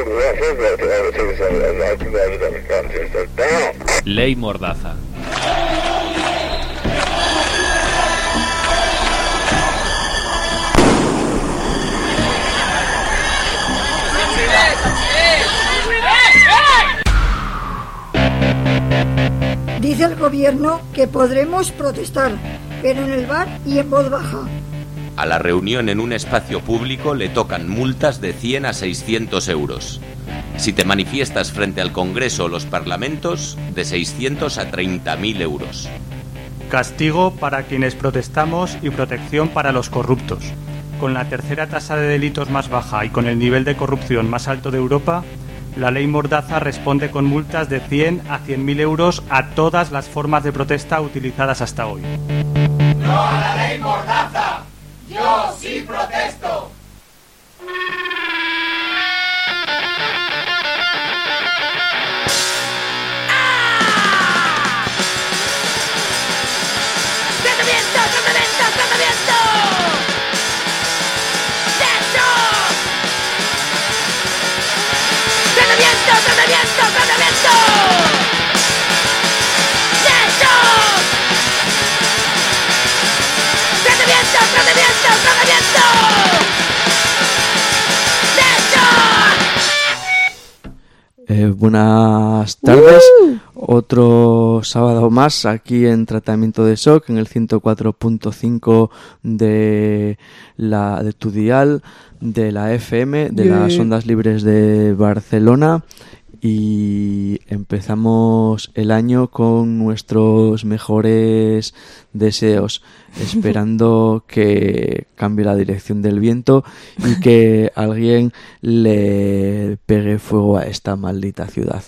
Ley Mordaza. Dice el gobierno que podremos protestar, pero en el bar y en voz baja. A la reunión en un espacio público le tocan multas de 100 a 600 euros. Si te manifiestas frente al Congreso o los parlamentos, de 600 a 30.000 euros. Castigo para quienes protestamos y protección para los corruptos. Con la tercera tasa de delitos más baja y con el nivel de corrupción más alto de Europa, la ley Mordaza responde con multas de 100 a 100.000 euros a todas las formas de protesta utilizadas hasta hoy. ¡No a la ley Mordaza! ¡Yo sí protesto! Buenas tardes, otro sábado más aquí en Tratamiento de Shock en el 104.5 de tu dial, de la FM, de las ondas libres de Barcelona, y empezamos el año con nuestros mejores deseos, esperando que cambie la dirección del viento y que alguien le pegue fuego a esta maldita ciudad.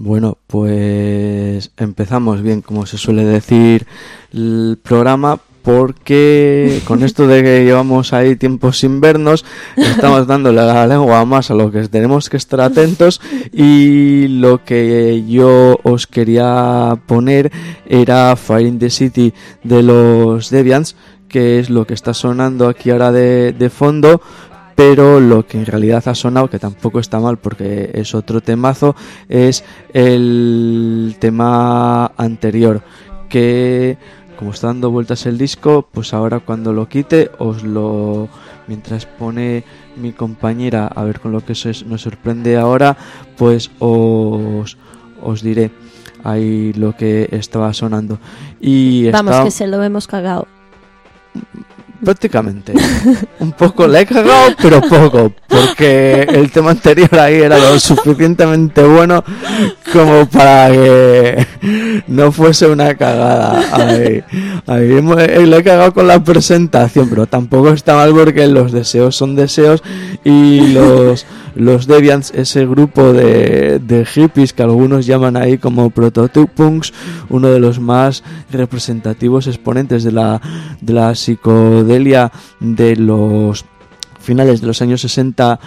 Bueno, pues empezamos bien, como se suele decir, el programa, porque con esto de que llevamos ahí tiempos sin vernos, estamos dándole la lengua más a lo que tenemos que estar atentos, y lo que yo os quería poner era Fire in the City de los Deviants, que es lo que está sonando aquí ahora de fondo. Pero lo que en realidad ha sonado, que tampoco está mal porque es otro temazo, es el tema anterior, que como está dando vueltas el disco, pues ahora cuando lo quite, mientras pone mi compañera a ver con lo que nos sorprende ahora, pues os diré ahí lo que estaba sonando. Y vamos, que se lo hemos cagado. Prácticamente. Un poco le he cagado, pero poco, porque el tema anterior ahí era lo suficientemente bueno como para que no fuese una cagada. Ahí le he cagado con la presentación, pero tampoco está mal porque los deseos son deseos, y los Deviants, ese grupo de hippies que algunos llaman ahí como proto-punks, uno de los más representativos exponentes de la psicodelia de los finales de los años 60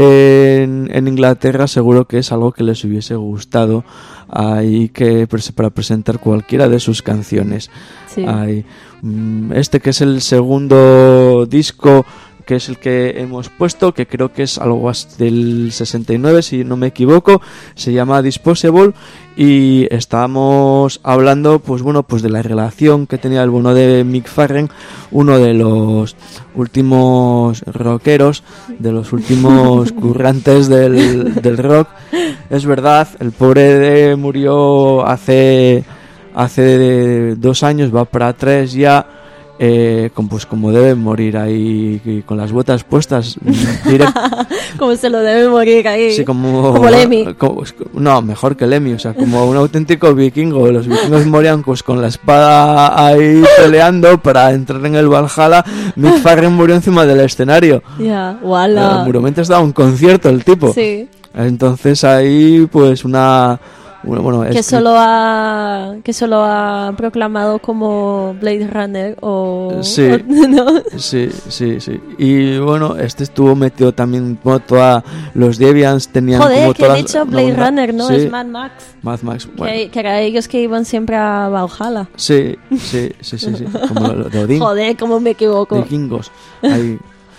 en Inglaterra, seguro que es algo que les hubiese gustado ahí para presentar cualquiera de sus canciones. Sí. Este que es el segundo disco, que es el que hemos puesto, que creo que es algo del 69 si no me equivoco, se llama Disposable, y estábamos hablando pues de la relación que tenía el bueno de Mick Farren, uno de los últimos rockeros, de los últimos currantes del rock. Es verdad, el pobre murió hace 2 años, va para 3 ya. Como deben morir ahí, con las botas puestas, como se lo debe morir ahí, sí, como Lemmy, no, mejor que Lemmy, o sea, como un auténtico vikingo. Los vikingos morían pues con la espada ahí peleando para entrar en el Valhalla. Mick Farren murió encima del escenario. Ya, wala. Seguramente estaba un concierto el tipo. Sí. Entonces ahí pues que solo ha proclamado como Blade Runner sí, ¿no? sí. Y bueno, estuvo metido también, los Deviants tenían como que he dicho Blade Runner, ¿no? Sí. Es Mad Max. Bueno. Que era ellos que iban siempre a Valhalla. Sí. Como lo de Odín. Joder, cómo me equivoco. Vikingos. Ahí.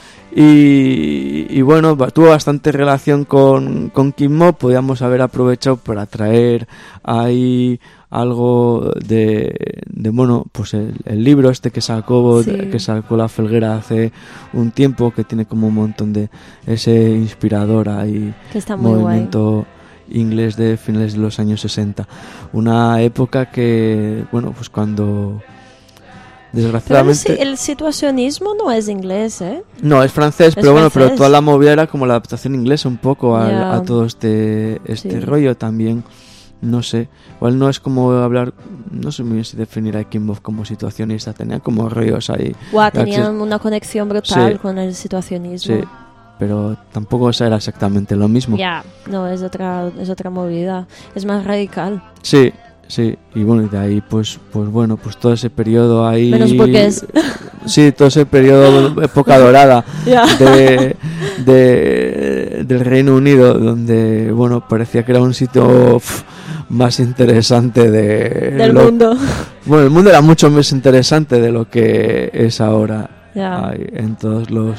Y bueno, tuvo bastante relación con Kid Mo. Podíamos haber aprovechado para traer ahí algo de pues el libro este que sacó La Felguera hace un tiempo, que tiene como un montón de ese inspirador ahí, que está muy movimiento guay, inglés de finales de los años 60, una época que pues cuando desgraciadamente. Pero el situacionismo no es inglés, ¿eh? No, es francés, pero toda la movida era como la adaptación inglesa un poco a todo este rollo también. No sé, igual no es como hablar, no sé muy bien si definir a Kim Bob como situacionista, tenían como rollos ahí. Tenían una conexión brutal con el situacionismo. Sí, pero tampoco era exactamente lo mismo. No, es otra movida, es más radical. Sí, y de ahí pues todo ese periodo ahí, menos burgués. Sí, todo ese periodo, época dorada del Reino Unido, donde parecía que era un sitio más interesante del mundo. Bueno, el mundo era mucho más interesante de lo que es ahora. Ahí, en todos los.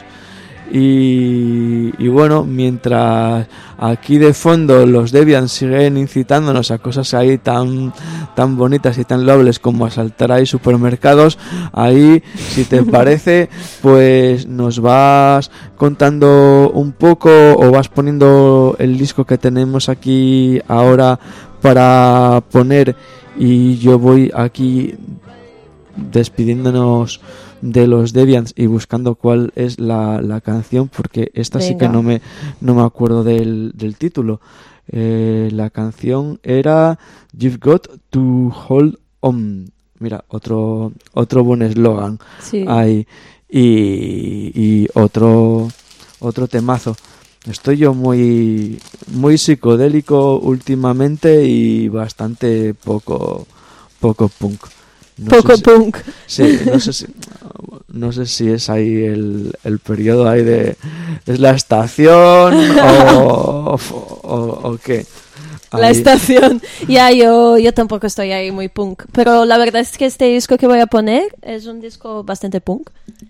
Y mientras aquí de fondo los Deviants siguen incitándonos a cosas ahí tan bonitas y tan loables como asaltar ahí supermercados, ahí, si te parece, pues nos vas contando un poco o vas poniendo el disco que tenemos aquí ahora para poner, y yo voy aquí despidiéndonos de los Deviants y buscando cuál es la canción, porque esta sí que no me acuerdo del título. La canción era You've Got to Hold On. Mira, otro buen eslogan. Sí. Ahí. Y otro temazo. Estoy yo muy psicodélico últimamente y bastante poco punk. Punk. Sí, no sé si es ahí el periodo ahí es la estación o qué. La estación. Ya, yo tampoco estoy ahí muy punk. Pero la verdad es que este disco que voy a poner es un disco bastante punk.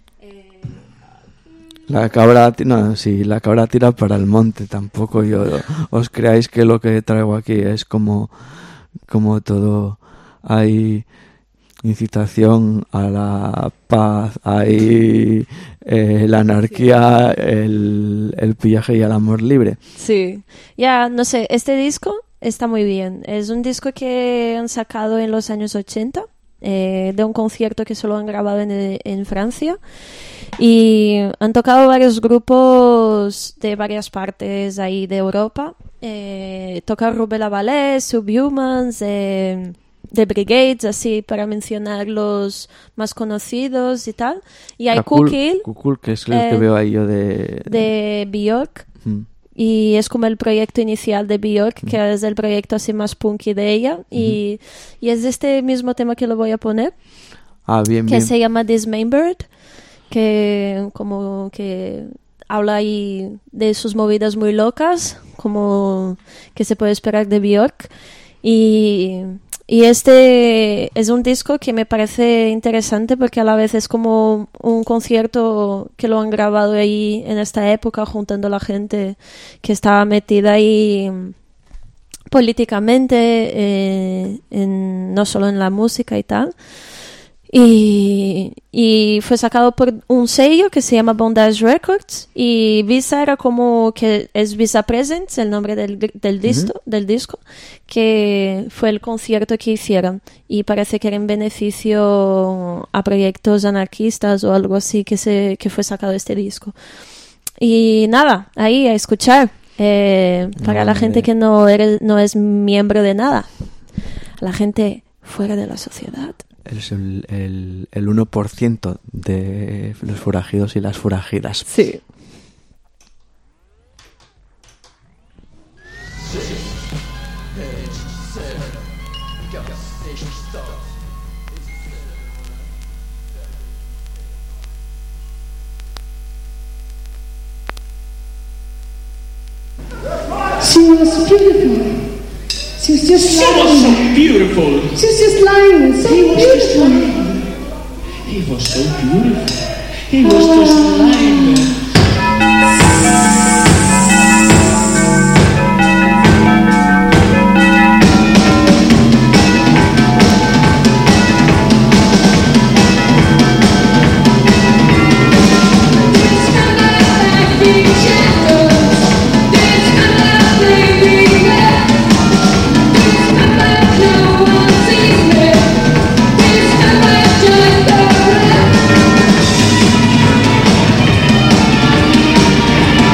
La cabra tira para el monte. Tampoco os creáis que lo que traigo aquí es como todo. Hay incitación a la paz, hay la anarquía, el pillaje y el amor libre. Sí, ya, no sé, este disco está muy bien. Es un disco que han sacado en los años 80, de un concierto que solo han grabado en Francia. Y han tocado varios grupos de varias partes ahí de Europa. Toca Rubén Lavallee, Subhumans, The Brigades, así para mencionar los más conocidos y tal. Y hay Kukil, que es el que veo ahí yo de Björk. Y es como el proyecto inicial de Björk, que es el proyecto así más punky de ella. Y es este mismo tema que lo voy a poner. Que se llama Dismembered, que como que habla ahí de sus movidas muy locas, como que se puede esperar de Björk. Y este es un disco que me parece interesante porque a la vez es como un concierto que lo han grabado ahí en esta época, juntando a la gente que estaba metida ahí políticamente, no solo en la música y tal. Y fue sacado por un sello que se llama Bondage Records, y Visa era como que es Visa Presents, el nombre del disco, que fue el concierto que hicieron, y parece que era en beneficio a proyectos anarquistas o algo así que fue sacado este disco. Y nada, ahí a escuchar, para la gente que no es miembro de nada, la gente fuera de la sociedad. Es el 1% de los forajidos y las forajidas. Sí. She was beautiful. She was just lying. So beautiful. She was just lying. So He was just beautiful. lying. He was so beautiful. He was just lying there. Just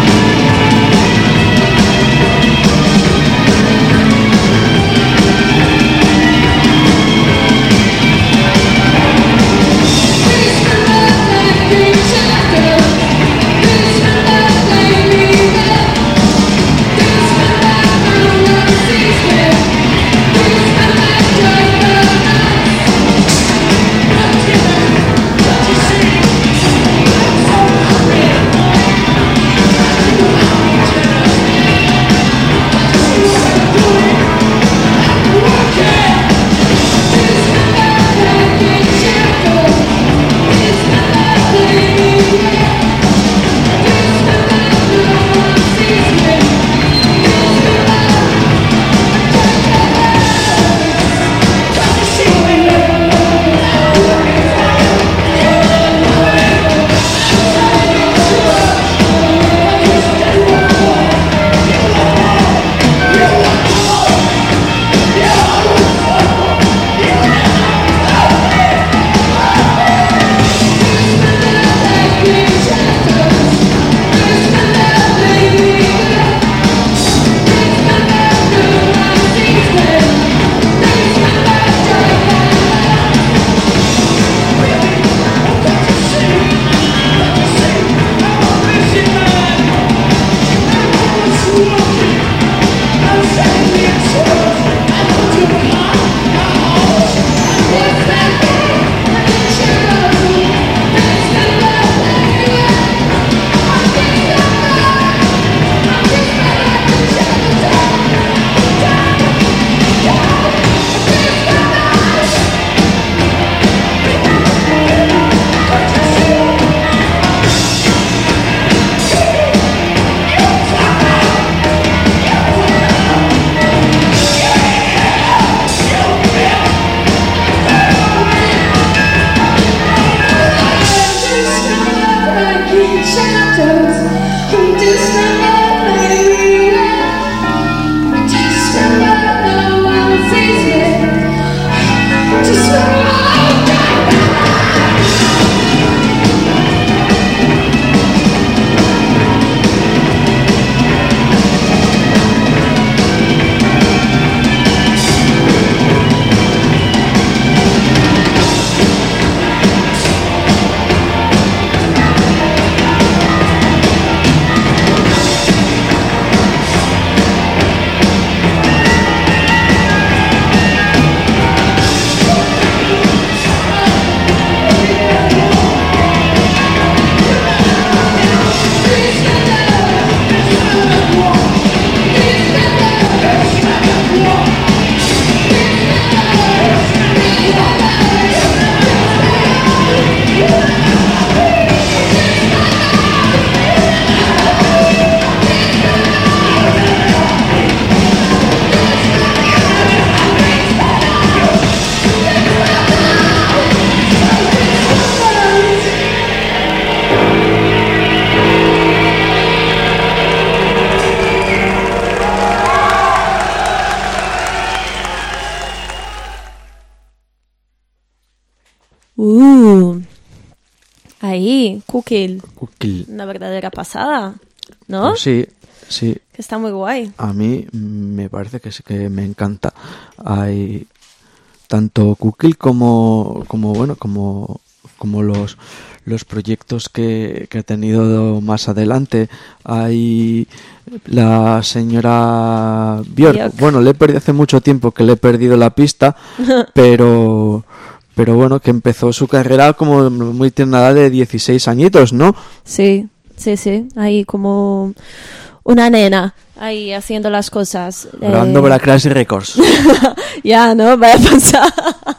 Ahí, Kukil. Una verdadera pasada, ¿no? Pues sí. Que está muy guay. A mí me parece que me encanta. Hay tanto Kukil como los proyectos que ha tenido más adelante. Hay la señora Björk. Bueno, hace mucho tiempo que le he perdido la pista, pero bueno, que empezó su carrera como muy tierna edad de 16 añitos, ¿no? Sí. Ahí como una nena, ahí haciendo las cosas. Grabando para Crazy Records. Ya, ¿no? Vaya a pensar.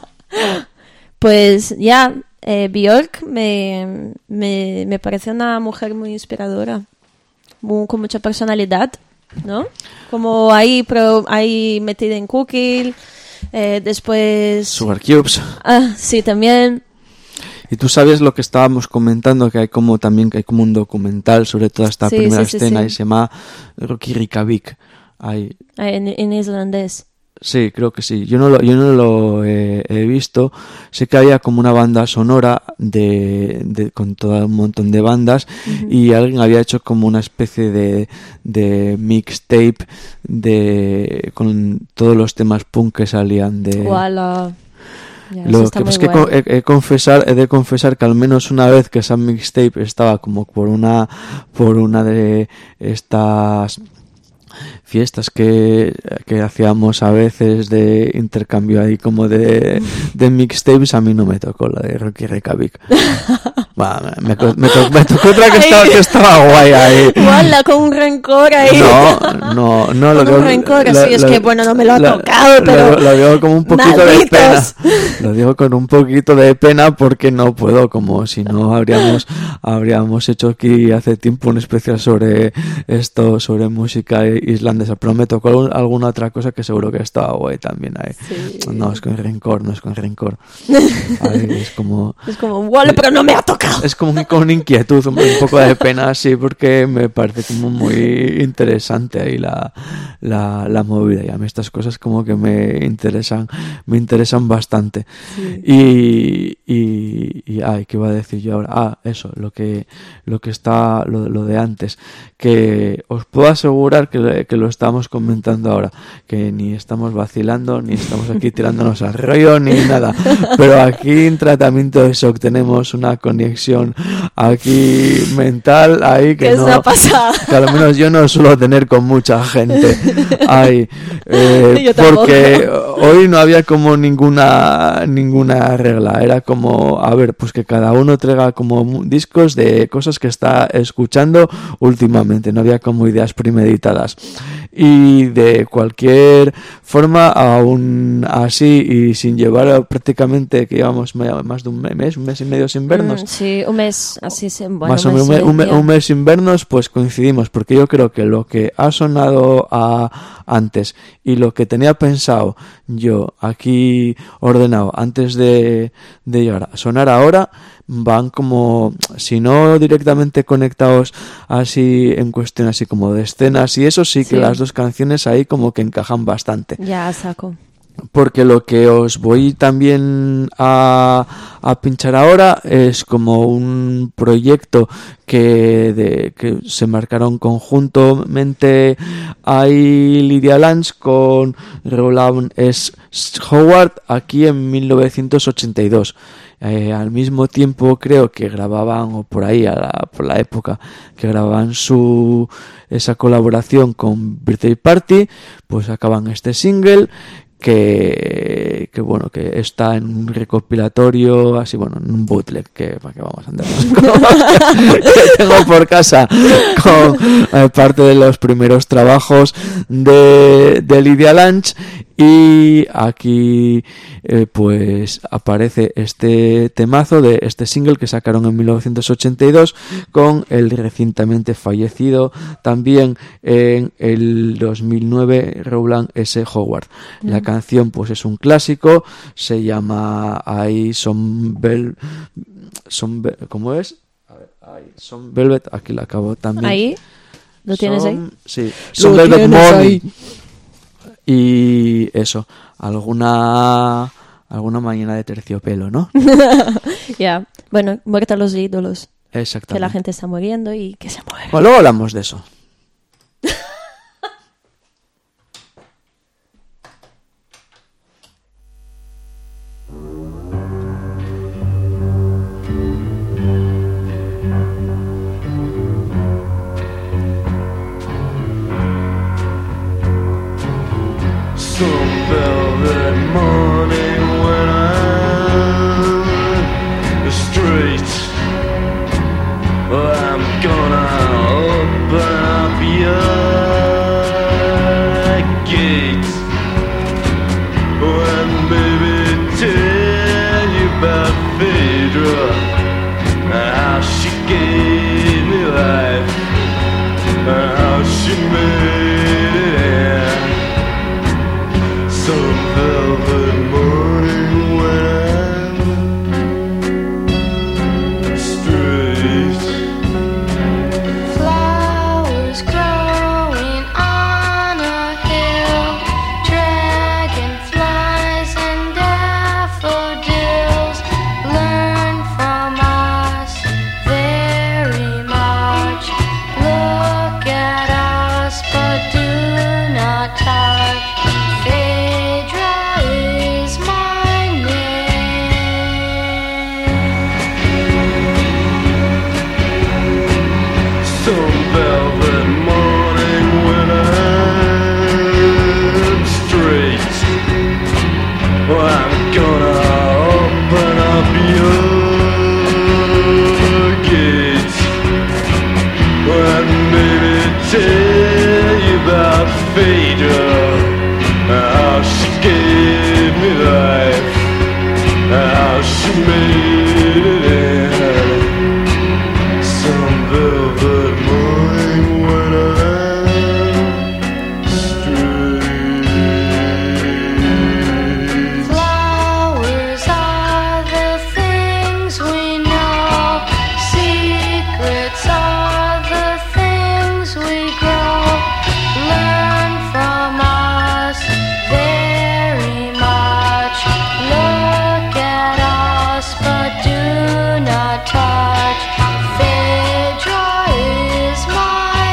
Pues ya, Björk me parece una mujer muy inspiradora, con mucha personalidad, ¿no? Como ahí metida en Kukil, después... Sugar Cubes. Sí, también. Y tú sabes lo que estábamos comentando, que hay como un documental sobre toda esta primera escena, y se llama Rocky Reykjavik. En islandés. Sí, creo que sí. Yo no lo he visto. Sé que había como una banda sonora con todo un montón de bandas, y alguien había hecho como una especie de mixtape con todos los temas punk que salían de... ¡Voilà! Lo que es que he de confesar que al menos una vez que esa mixtape estaba como por una de estas fiestas que hacíamos a veces de intercambio ahí como de mixtapes, a mí no me tocó la de Rocky Reykjavik. Me tocó otra que estaba guay ahí. Guala, con un rencor ahí. No. Con un rencor, así es que bueno, no me lo ha tocado, pero... Lo digo como un poquito de pena. Lo digo con un poquito de pena porque no puedo, como si no habríamos hecho aquí hace tiempo un especial sobre esto, sobre música islandesa, pero me tocó alguna otra cosa que seguro que estaba guay también ahí. Sí. No es con rencor. Ahí es como vale, pero no me ha tocado. Es como con inquietud, un poco de pena, sí, porque me parece como muy interesante ahí la movida, y a mí estas cosas como que me interesan bastante. Sí. Y ¿qué iba a decir yo ahora? Eso, lo de antes, que os puedo asegurar que lo estamos comentando ahora, que ni estamos vacilando, ni estamos aquí tirándonos al rollo, ni nada, pero aquí en Tratamiento de Shock tenemos una conexión aquí mental ahí que no, que al menos yo no suelo tener con mucha gente ahí, porque hoy no había como ninguna regla, era como, a ver, pues que cada uno traiga como discos de cosas que está escuchando últimamente, no había como ideas premeditadas, y de cualquier forma, aún así y sin llevar prácticamente, que llevamos más de un mes y medio sin vernos. Sí, un mes, así bueno, más o menos un mes sin vernos, pues coincidimos, porque yo creo que lo que ha sonado antes y lo que tenía pensado yo aquí ordenado antes de sonar ahora, van como, si no directamente conectados así en cuestión así como de escenas y eso, sí que las dos canciones ahí como que encajan bastante. Ya, saco. Porque lo que os voy también a pinchar ahora es como un proyecto que se marcaron conjuntamente ahí Lydia Lunch con Roland S. Howard aquí en 1982. Al mismo tiempo creo que grababan, o por ahí por la época que grababan esa colaboración con Birthday Party, pues acaban este single que bueno, que está en un recopilatorio así, bueno, en un bootleg, que para qué vamos a andar que tengo por casa con parte de los primeros trabajos de Lydia Lunch, y aquí pues aparece este temazo de este single que sacaron en 1982 con el recientemente fallecido también en el 2009 Roland S. Howard. La canción pues es un clásico, se llama ¿cómo es? A ver, Some Velvet, aquí la acabo también. ¿Ahí? ¿Lo tienes ahí? Sí, Some Velvet Morning. Y eso, alguna Alguna mañana de terciopelo, ¿no? Ya, bueno, muerta los ídolos. Exactamente. Que la gente está muriendo y que se muere. Bueno, luego hablamos de eso. Some velvet morning when I'm the street, I'm gonna open up your gate. When baby tell you about Phaedra, how she gave me life, how she made it. Some velvet morning when I'm straight. Flowers growing on a hill, dragonflies and daffodils learn from us very much. Look at us, but do not touch. Phaedra is my name. Some velvet morning when I'm straight, I'm gonna open up your gates. And maybe tell you about Phaedra, how she gave me life, how she made it. Some velvet morning when I'm straight. Flowers are the things we know. Secrets are the things we grow. Learn from us very much. Look at us, but do not touch. Phaedra is my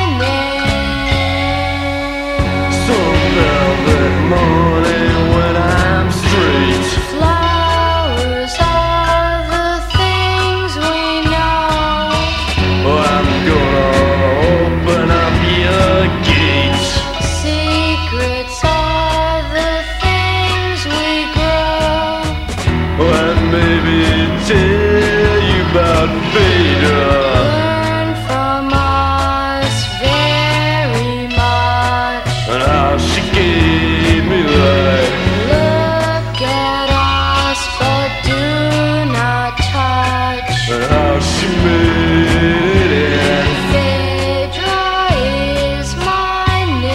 name. Some velvet morning when I'm straight. Flowers are the things we know. I'm gonna open up your gates. Secrets are the things we grow. And maybe tell you about Phaedra. Learn from us very much. And how she gave me life. Look at us, but do not touch. And how she made it. Phaedra is my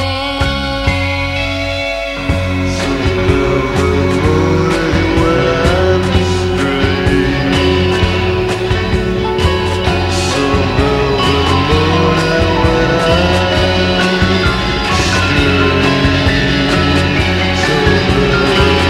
name. Some velvet morning when I'm straight. Some velvet morning when I'm straight. Some velvet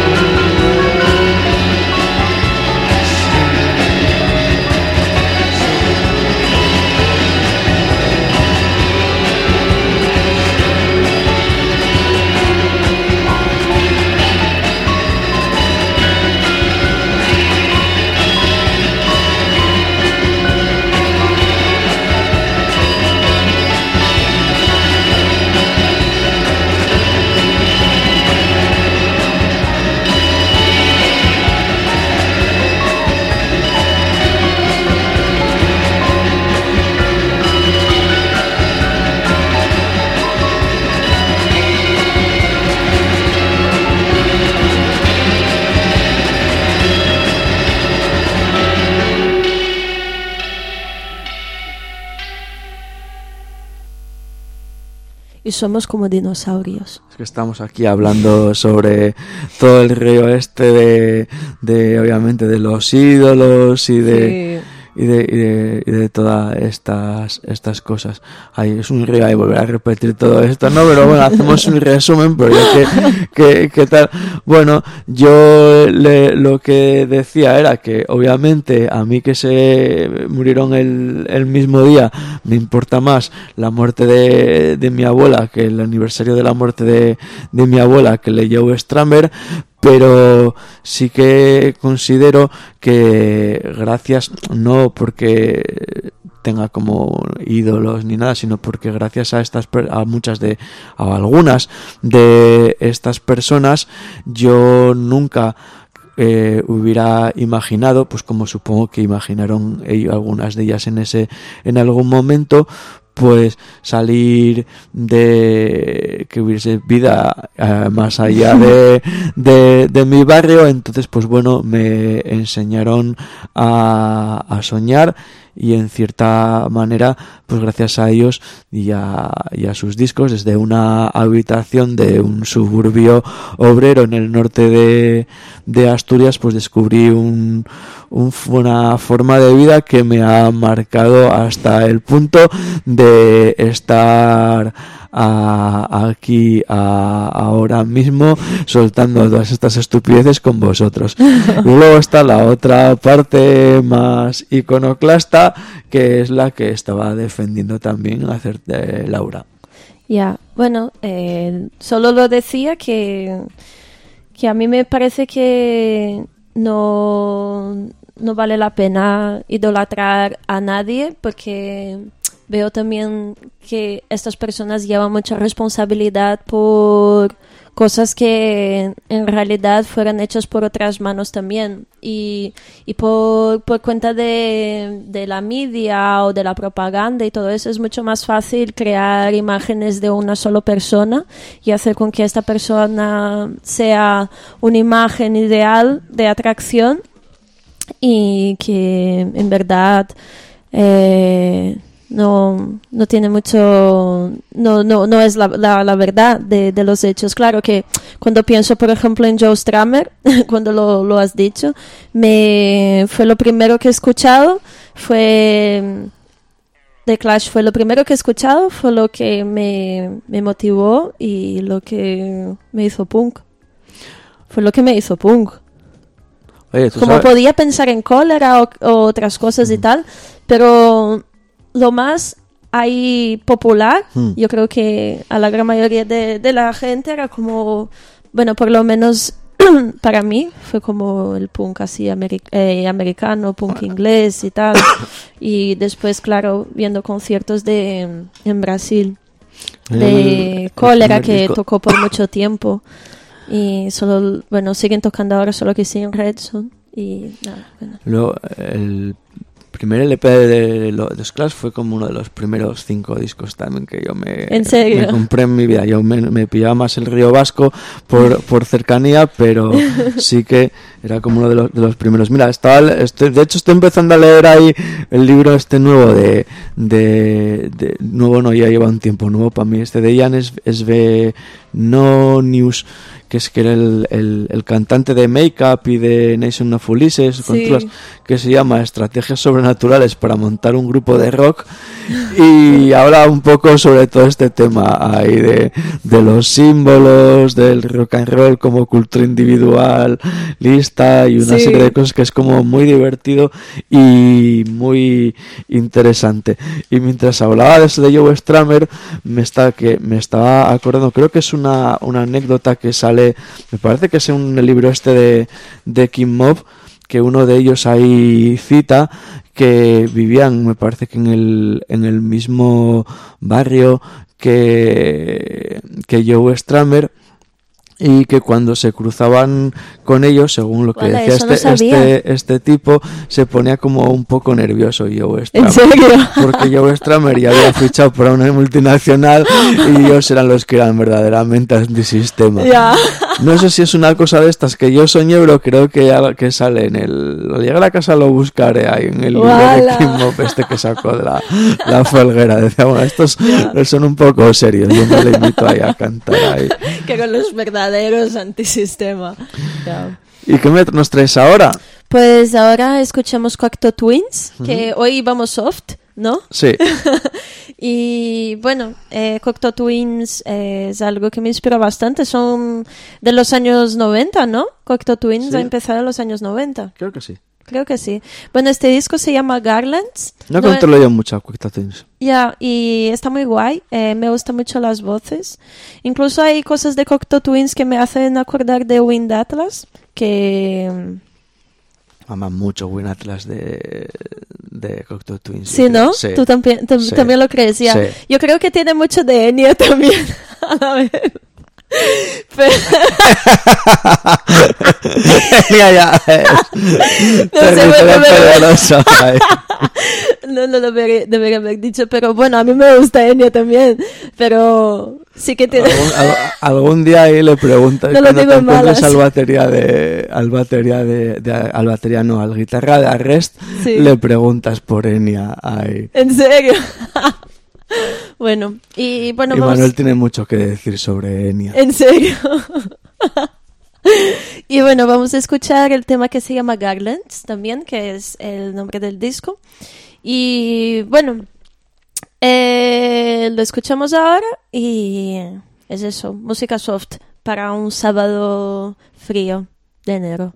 Y somos como dinosaurios. Es que estamos aquí hablando sobre todo el río este de obviamente de los ídolos y de de todas estas cosas. Ay, es un río ahí volver a repetir todo esto, ¿no? Pero bueno, hacemos un resumen, pero ¿qué tal? Bueno, yo lo que decía era que obviamente a mí que se murieron el mismo día me importa más la muerte de mi abuela que el aniversario de la muerte de mi abuela, que le Joe Strummer, pero sí que considero que gracias, no porque tenga como ídolos ni nada, sino porque gracias a algunas de estas personas yo nunca hubiera imaginado, pues como supongo que imaginaron ellos, algunas de ellas en algún momento, pues salir de que hubiese vida más allá de mi barrio. Entonces pues bueno, me enseñaron a soñar, y en cierta manera pues gracias a ellos y a sus discos, desde una habitación de un suburbio obrero en el norte de Asturias, pues descubrí una forma de vida que me ha marcado hasta el punto de estar aquí ahora mismo soltando todas estas estupideces con vosotros. Y luego está la otra parte más iconoclasta, que es la que estaba defendiendo también Laura. Ya, bueno, solo lo decía que a mí me parece que no vale la pena idolatrar a nadie, porque veo también que estas personas llevan mucha responsabilidad por cosas que en realidad fueran hechas por otras manos también, y por cuenta de la media o de la propaganda y todo eso, es mucho más fácil crear imágenes de una sola persona y hacer con que esta persona sea una imagen ideal de atracción, y que en verdad no tiene mucho, no es la verdad de los hechos. Claro que cuando pienso por ejemplo en Joe Strummer, cuando lo has dicho, fue lo primero que he escuchado, The Clash fue lo primero que he escuchado, fue lo que me motivó y lo que me hizo punk. Fue lo que me hizo punk. Oye, como sabes, podía pensar en cólera o otras cosas y tal, pero lo más ahí popular, yo creo que a la gran mayoría de la gente era como, bueno, por lo menos para mí fue como el punk así americano, punk inglés y tal. Y después, claro, viendo conciertos en Brasil de cólera que tocó por mucho tiempo. Y solo, bueno, siguen tocando ahora, solo que sí en Redson. Y nada, bueno. Luego, el primer LP de los Clash fue como uno de los primeros 5 discos también que yo me compré en mi vida. Yo me pillaba más el Río Vasco por cercanía, pero sí que era como uno de los primeros. Mira, de hecho estoy empezando a leer ahí el libro este nuevo nuevo no, ya lleva un tiempo nuevo para mí, de Jan Svenius, que era el cantante de Make Up y de Nation of Ulysses, sí, que se llama Estrategias Sobrenaturales para montar un grupo de rock, y habla un poco sobre todo este tema ahí de los símbolos del rock and roll como cultura individualista y una serie de cosas que es como muy divertido y muy interesante. Y mientras hablaba de eso de Joe Strummer, me estaba acordando, creo que es una anécdota que sale, me parece que es en el libro de King Mob, que uno de ellos ahí cita que vivían, me parece que en el mismo barrio que Joe Strummer, y que cuando se cruzaban con ellos, según lo que decía este tipo, se ponía como un poco nervioso Joe Strummer. ¿En serio? Porque Joe Strummer ya había fichado por una multinacional y ellos eran los que eran verdaderamente antisistema. Yeah. No sé si es una cosa de estas que yo soñé, pero creo que sale al llegar a la casa lo buscaré ahí en el libro de King Mob que sacó de la folguera. Decía, bueno, estos son un poco serios, yo me le invito ahí a cantar ahí. Que con los verdaderos antisistema. Yeah. ¿Y qué nos traes ahora? Pues ahora escuchamos Cocteau Twins, que hoy vamos soft, ¿no? Sí. Y bueno, Cocteau Twins es algo que me inspiró bastante. Son de los años 90, ¿no? Cocteau Twins ha empezado en los años 90. Creo que sí. Creo que sí. Bueno, este disco se llama Garlands. No controlo yo mucho a Cocteau Twins. Ya, y está muy guay. Me gustan mucho las voces. Incluso hay cosas de Cocteau Twins que me hacen acordar de Wind Atlas, que... Aman mucho Wind Atlas de Cocteau Twins. Sí, ¿no? Sí. Tú también, también lo crees, ya. Sí. Yo creo que tiene mucho de Enya también, a la vez. Pero... ya peligroso. No lo debería haber dicho, pero bueno, a mí me gusta Enya también, pero sí que tiene... Algún día ahí le preguntas no cuando lo digo te encuentres al guitarra de Arrest, sí. Le preguntas por Enya ahí. ¿En serio? Bueno, y bueno, vamos... Manuel tiene mucho que decir sobre Enya. ¿En serio? Y bueno, vamos a escuchar el tema que se llama Garlands también, que es el nombre del disco. Y bueno, lo escuchamos ahora y es eso, música soft para un sábado frío de enero.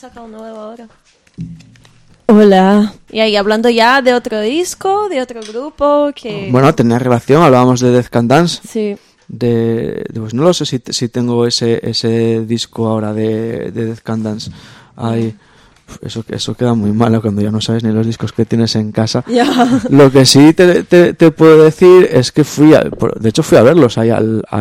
sacado nuevo ahora. Hola. Y ahí hablando ya de otro disco, de otro grupo que... Bueno, tenía relación, hablábamos de Death Can Dance. Sí. Pues no lo sé si tengo ese disco ahora de Death Can Dance. Ahí... Eso queda muy malo cuando ya no sabes ni los discos que tienes en casa. Yeah. Lo que sí te puedo decir es que de hecho fui a verlos ahí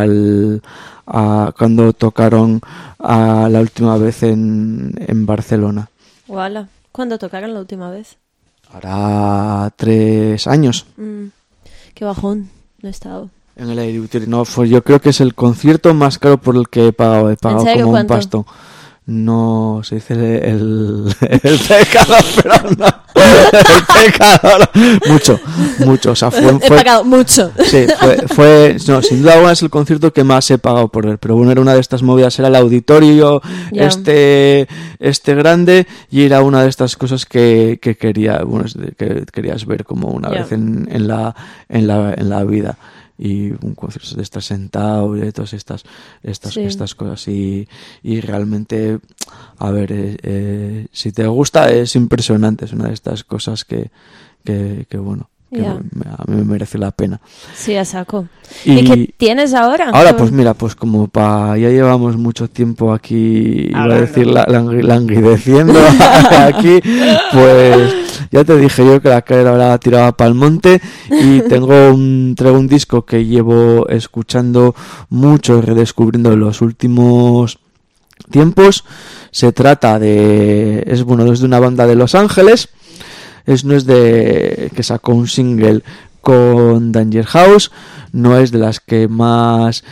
cuando tocaron la última vez en Barcelona. Voilà. ¿Cuándo tocaron la última vez? Hará 3 años. Qué bajón, no he estado. En el Auditorio. No, yo creo que es el concierto más caro por el que he pagado. He pagado ¿En serio? como ¿Cuánto? un pasto. No se dice el pecador, pero no. El pecador. Mucho. O sea, He pagado mucho. Sí, no, sin duda alguna es el concierto que más he pagado por ver. Pero bueno, era una de estas movidas, era el auditorio, Yeah. este grande, y era una de estas cosas que querías ver como una Yeah. vez en la vida. Y un concierto de estar sentado y de todas estas cosas y realmente, a ver, si te gusta es impresionante, es una de estas cosas que bueno, que Yeah. a mí me merece la pena. Sí, a saco. ¿Y qué tienes ahora? Ahora, pues mira, pues como ya llevamos mucho tiempo aquí, iba a decir languideciendo aquí, pues ya te dije yo que la carrera ahora tiraba para el monte y traigo un disco que llevo escuchando mucho y redescubriendo en los últimos tiempos. Se trata es de una banda de Los Ángeles. No es que sacó un single con Danger House, no es de las que más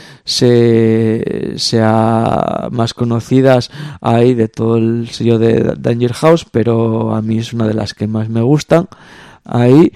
sea más conocidas ahí de todo el sello de Danger House, pero a mí es una de las que más me gustan ahí,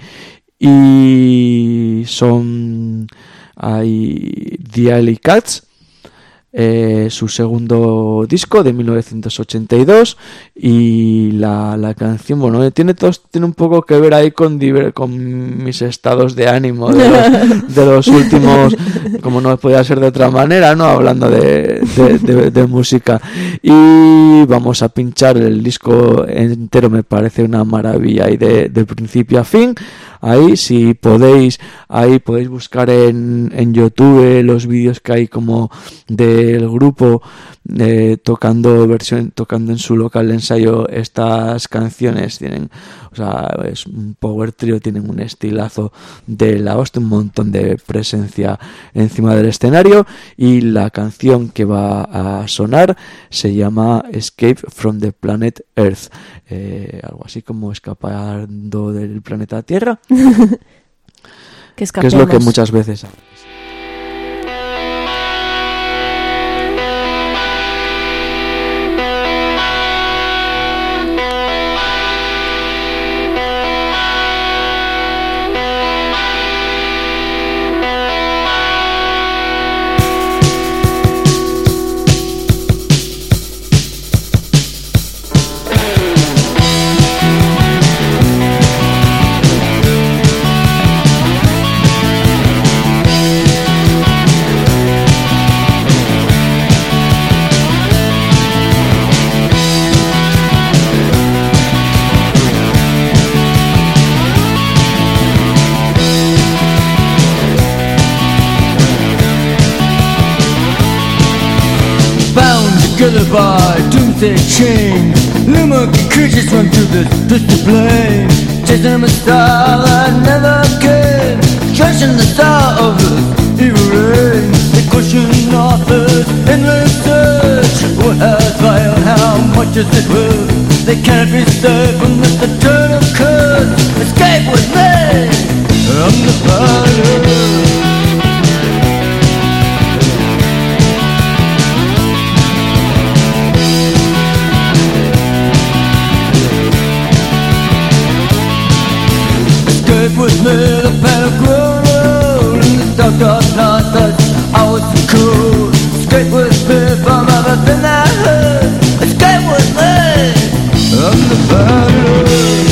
y son ahí The Alley Cats, su segundo disco de 1982, y la canción, bueno, tiene un poco que ver ahí con mis estados de ánimo de los últimos, como no podía ser de otra manera, ¿no? Hablando de música, y vamos a pinchar el disco entero, me parece una maravilla, y de principio a fin. Ahí, si podéis buscar en YouTube los vídeos que hay como del grupo tocando en su local de ensayo estas canciones. Es un power trio, tienen un estilazo de la hostia, un montón de presencia encima del escenario, y la canción que va a sonar se llama Escape from the Planet Earth, algo así como escapando del planeta Tierra, que es lo que muchas veces together by doomsday chains. Lumoky creatures run through this twisted plain, chasing them a star that never came, trashing the star of this evil rain. They question authors endless search. What has failed? How much is it worth? They cannot be saved from this eternal curse. Escape with me from the fire. With me, the pale grown in the dark of night, that's how it's cool. Escape with me from everything I heard. Escape with me from the battle.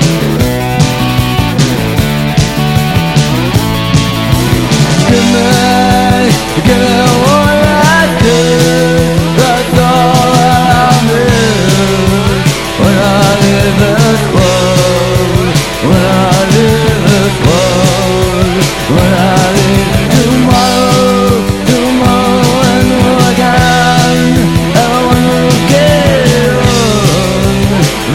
Give me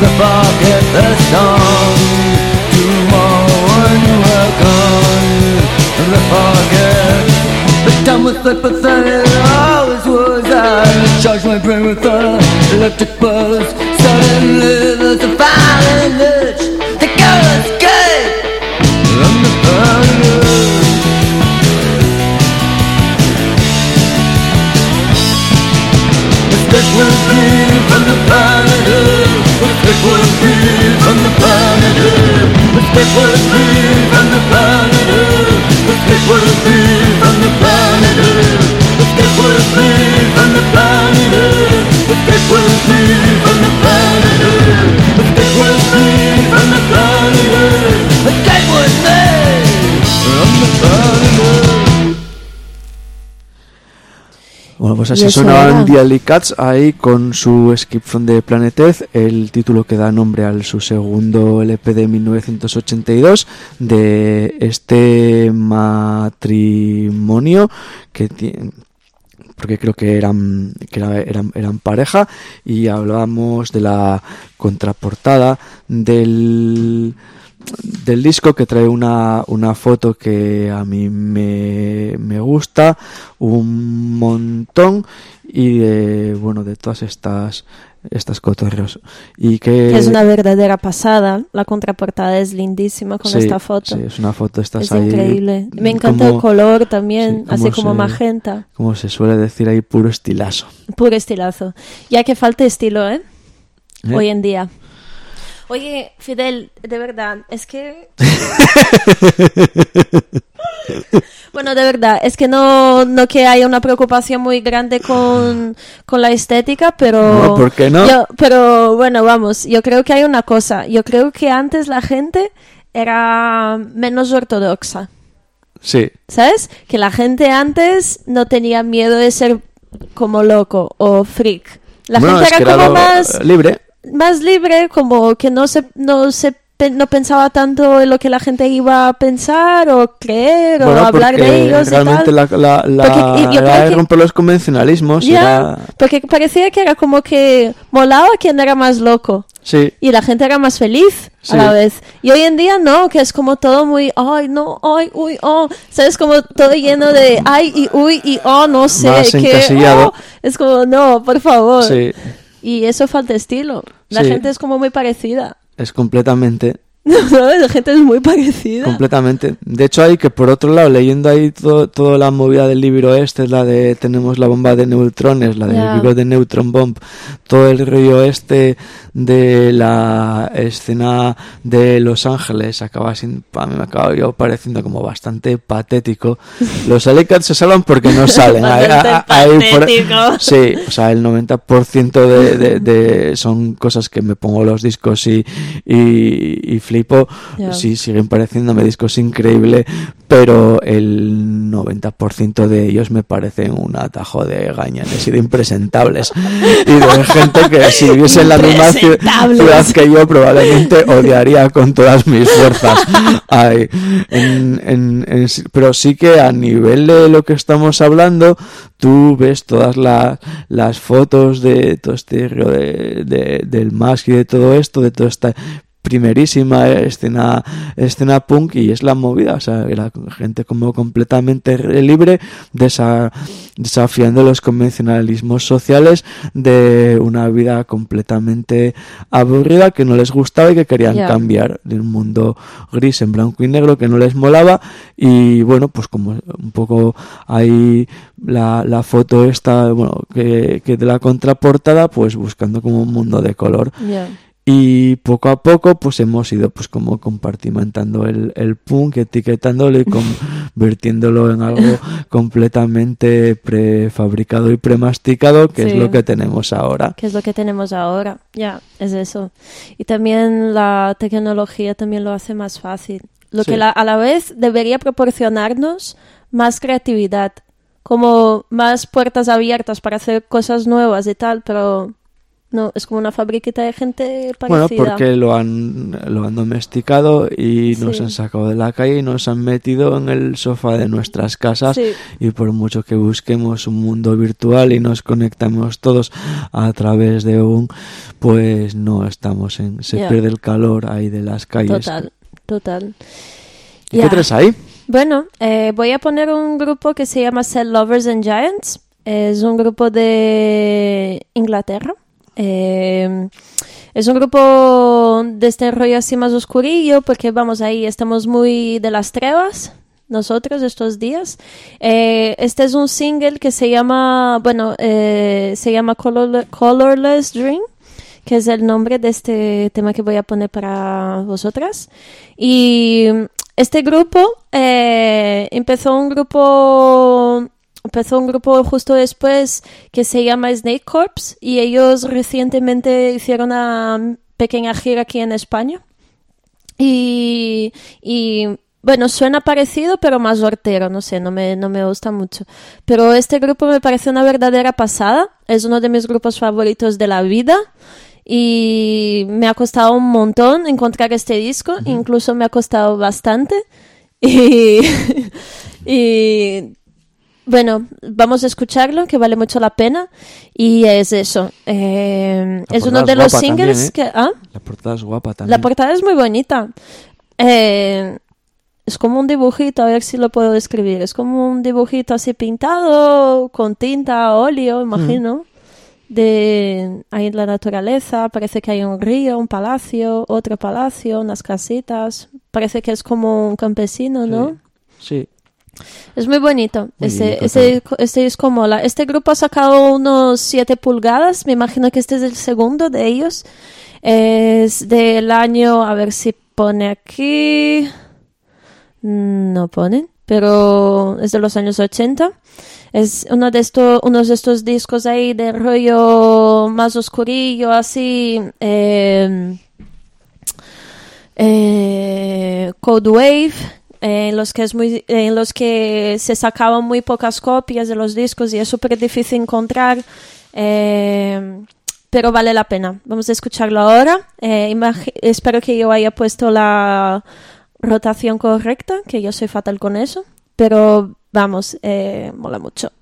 to forget the song. Tomorrow when we're gone, to forget. The time was so pathetic, always was I. Charged my brain with an electric buzz. Suddenly there's a violent urge to go escape from the planet Earth. Escape will be from the planet Earth. Escape will be from the planet Earth. Escape will be from the planet Earth. Escape will be from the planet Earth. Escape will be from the planet Earth. Escape will be from the planet Earth. Escape will be from the planet Earth. Escape with me from the planet Earth. Bueno, pues así sonaban The Alley Cats ahí con su Escape from the Planet Earth, el título que da nombre a su segundo LP de 1982 de este matrimonio que tiene, porque creo que eran pareja, y hablábamos de la contraportada del disco, que trae una foto que a mí me gusta un montón, y de todas estas cotorreos, y que es una verdadera pasada. La contraportada es lindísima con esta foto. Sí, es una foto, es ahí increíble. Me encanta el color también, así como magenta. Como se suele decir ahí, puro estilazo. Puro estilazo. Ya que falta estilo, hoy en día. Oye, Fidel, de verdad, es que... Bueno, de verdad, es que no que haya una preocupación muy grande con la estética, pero... No, ¿por qué no? Pero bueno, vamos, yo creo que hay una cosa. Yo creo que antes la gente era menos ortodoxa. Sí. ¿Sabes? Que la gente antes no tenía miedo de ser como loco o freak. La gente era como más... libre. Más libre, como que no pensaba tanto en lo que la gente iba a pensar o creer o hablar de ellos realmente y tal. Era romper los convencionalismos. Porque parecía que era como que molaba quien era más loco. Sí. Y la gente era más feliz a la vez. Y hoy en día no, que es como todo muy, ay, no, ay, uy, oh. ¿Sabes? Como todo lleno de ay y uy y oh, no sé. Más encasillado. Oh. Es como, no, por favor. Sí. Y eso falta estilo. La gente es como muy parecida. Es completamente... No, la gente es muy parecida. Completamente. De hecho, hay que, por otro lado, leyendo ahí toda la movida del libro la de tenemos la bomba de neutrones, la del libro de Neutron Bomb, todo el rollo de la escena de Los Ángeles, a mí me acaba yo pareciendo como bastante patético. Los Alley Cats se salvan porque no salen. Sí, o sea, el 90% de son cosas que me pongo los discos y flipo. Sí, siguen pareciéndome discos increíbles, pero el 90% de ellos me parecen un atajo de gañanes y de impresentables y de gente que si viviese en la misma ciudad que yo probablemente odiaría con todas mis fuerzas. Pero sí que a nivel de lo que estamos hablando, tú ves todas las fotos de todo este río del Mask y de todo esto, de toda esta primerísima escena punk, y es la movida, o sea, era gente como completamente libre, desafiando los convencionalismos sociales de una vida completamente aburrida que no les gustaba y que querían cambiar de un mundo gris en blanco y negro que no les molaba. Y bueno, pues como un poco ahí la foto esta, bueno, que de la contraportada, pues buscando como un mundo de color. Y poco a poco pues hemos ido pues como compartimentando el punk, etiquetándolo y convirtiéndolo en algo completamente prefabricado y premasticado, que es lo que tenemos ahora. Que es lo que tenemos ahora, es eso. Y también la tecnología también lo hace más fácil. Lo que a la vez debería proporcionarnos más creatividad, como más puertas abiertas para hacer cosas nuevas y tal, pero No, es como una fabriquita de gente parecida. Bueno, porque lo han domesticado y nos Sí. han sacado de la calle y nos han metido en el sofá de nuestras casas. Sí. Y por mucho que busquemos un mundo virtual y nos conectamos todos a través de pues no estamos se Ya. pierde el calor ahí de las calles. Total. ¿Y Ya. qué traes ahí? Bueno, voy a poner un grupo que se llama Cell Lovers and Giants. Es un grupo de Inglaterra. Es un grupo de este rollo así más oscurillo, porque vamos, ahí estamos muy de las trevas nosotros estos días. Este es un single que se llama Colorless Dream, que es el nombre de este tema que voy a poner para vosotras. Y este grupo empezó un grupo justo después que se llama Snake Corps, y ellos recientemente hicieron una pequeña gira aquí en España. Y bueno, suena parecido, pero más hortero, no sé, no me gusta mucho. Pero este grupo me parece una verdadera pasada. Es uno de mis grupos favoritos de la vida. Y me ha costado un montón encontrar este disco. Incluso me ha costado bastante. Y bueno, vamos a escucharlo, que vale mucho la pena. Y es eso. Es uno de los singles también, que... ¿Ah? La portada es guapa también. La portada es muy bonita. Es como un dibujito, a ver si lo puedo describir. Es como un dibujito así pintado con tinta, óleo, imagino. Ahí en la naturaleza. Parece que hay un río, un palacio, otro palacio, unas casitas. Parece que es como un campesino, ¿no? Sí. Es muy bonito. Muy Este disco mola. Este grupo ha sacado unos 7 pulgadas. Me imagino que este es el segundo de ellos. Es del año... A ver si pone aquí... No pone, pero es de los años 80. Es unos de estos discos ahí de rollo más oscurillo, así, Code Wave, en los que se sacaban muy pocas copias de los discos y es súper difícil encontrar, pero vale la pena. Vamos a escucharlo ahora. Espero que yo haya puesto la rotación correcta, que yo soy fatal con eso, pero vamos, mola mucho.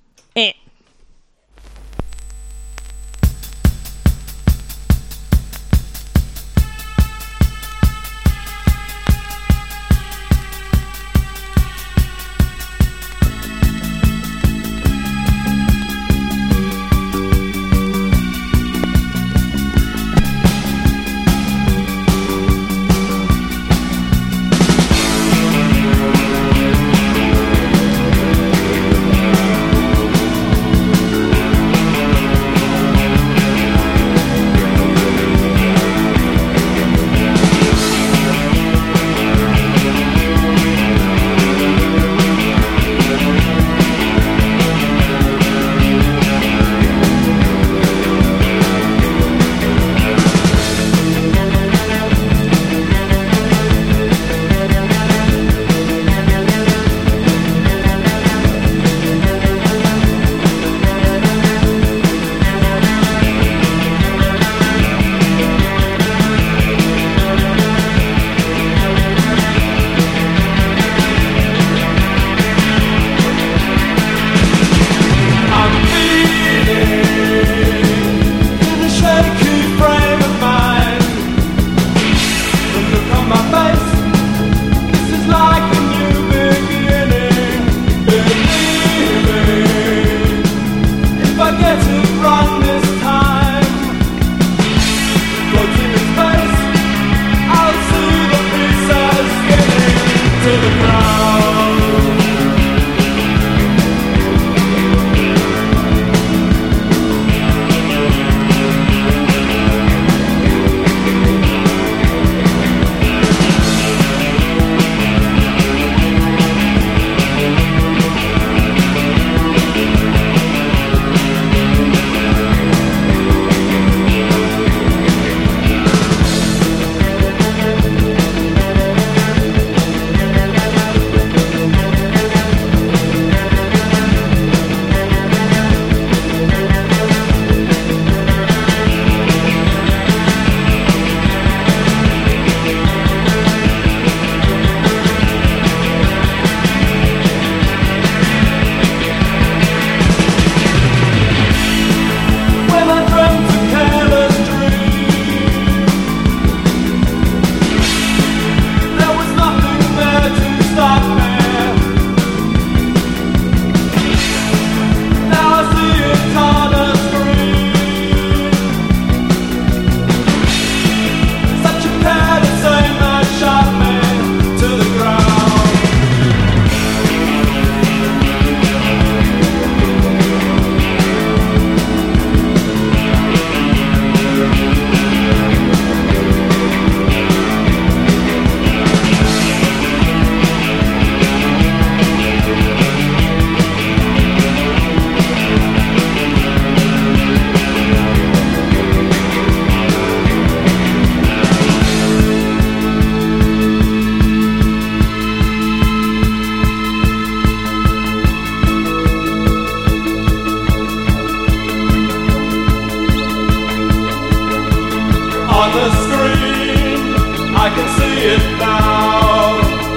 on the screen, I can see it now.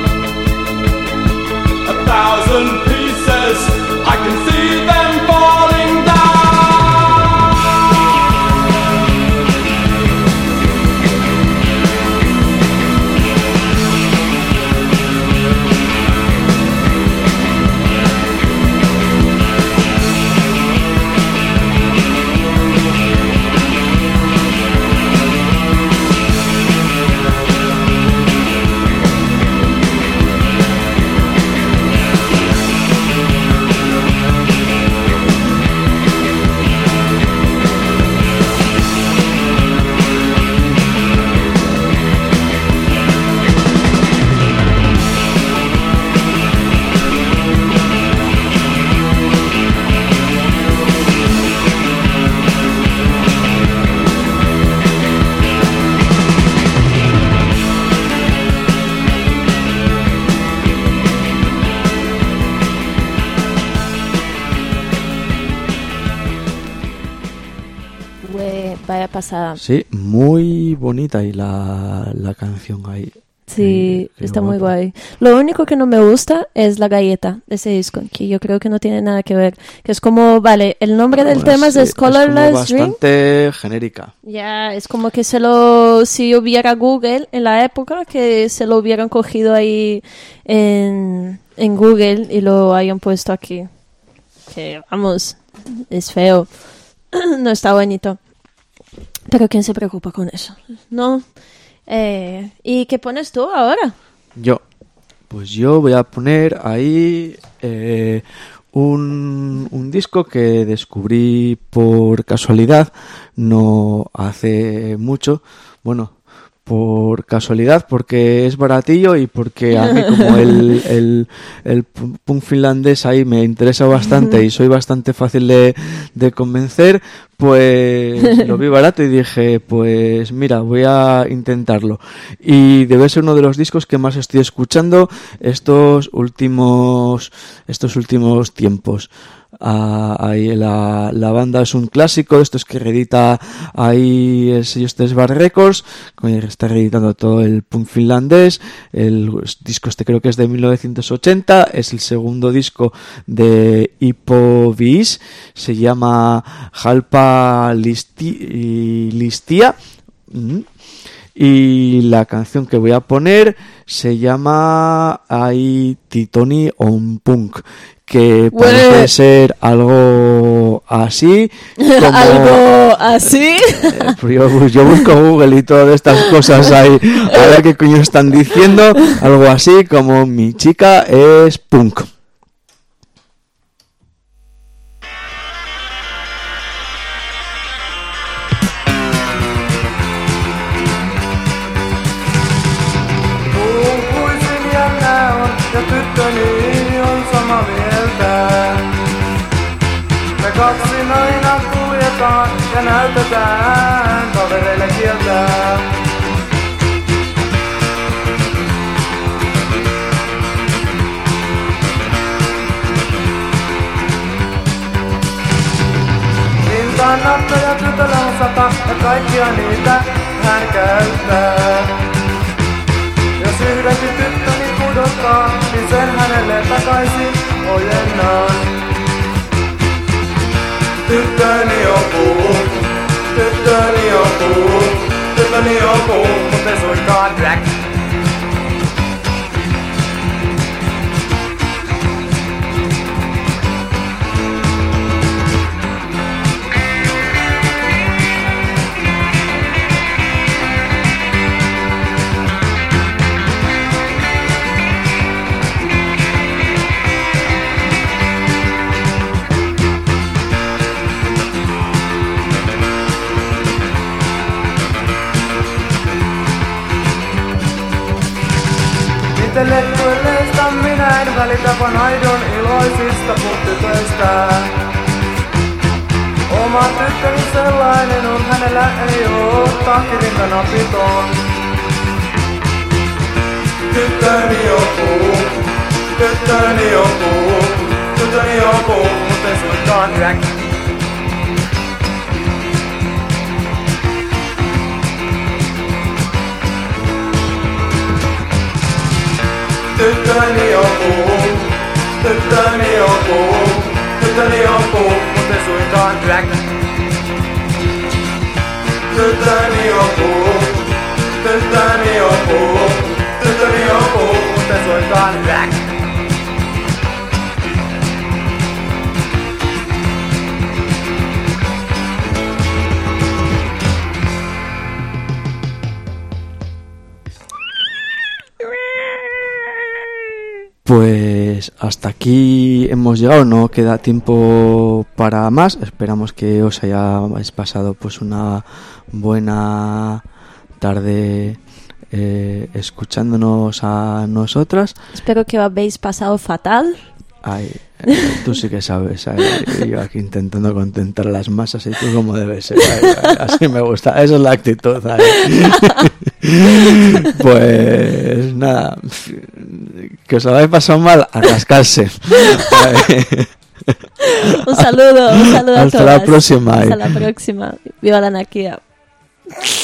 1,000 pieces, I can see them falling down. Vaya pasada. Sí, muy bonita y la canción ahí. Sí, está muy guay. Lo único que no me gusta es la galleta de ese disco, que yo creo que no tiene nada que ver. Que es como, vale, el nombre del tema es Colorless Dream. Es bastante genérica. Ya, es como que si hubiera Google en la época, que se lo hubieran cogido ahí en Google y lo hayan puesto aquí. Que, vamos, es feo. No está bonito. Pero ¿quién se preocupa con eso? ¿No? ¿Y qué pones tú ahora? Pues yo voy a poner ahí un disco que descubrí por casualidad, no hace mucho. Bueno, por casualidad, porque es baratillo y porque a mí como el punk finlandés ahí me interesa bastante y soy bastante fácil de convencer, pues lo vi barato y dije, pues mira, voy a intentarlo. Y debe ser uno de los discos que más estoy escuchando estos últimos tiempos. Ahí la banda es un clásico de estos que reedita ahí el sello Bar Records, que está reeditando todo el punk finlandés. El disco creo que es de 1980, es el segundo disco de Ipo Viis, se llama Halpa Listia. Y la canción que voy a poner se llama Ai Titoni on Punk, que parece ser algo así como... ¿Algo así? Yo busco Google y todas estas cosas ahí, a ver qué coño están diciendo. Algo así como mi chica es punk. Kaksinaina kuljetaan ja näytetään kavereille kieltä. Pintaan nappeja tytöllä on 100 ja kaikkia niitä hän käyttää. Jos yhdenkin tyttöni pudottaa, niin sen hänelle takaisin ojennaan. Tyttöni on puu, tyttöni on puu, tyttöni on puu, mut ei suinkaan drag. Letkuilleista minä en välitä, vaan aidon iloisista punktytöistä. Oma tyttöni sellainen on, hänellä ei oo takkirintanapitoon. Tyttöni on puu, tyttöni on puu, tyttöni on puu, mut ei suinkaan drag. Pues hasta aquí hemos llegado, no queda tiempo para más. Esperamos que os hayáis pasado pues una buena tarde escuchándonos a nosotras. Espero que habéis pasado fatal. Ay, tú sí que sabes, yo aquí intentando contentar a las masas y tú como debe ser, así me gusta, esa es la actitud. Pues nada, que os lo habéis pasado mal, a rascarse. Un saludo a todas. Hasta la próxima. Hasta la próxima. Viva la anarquía.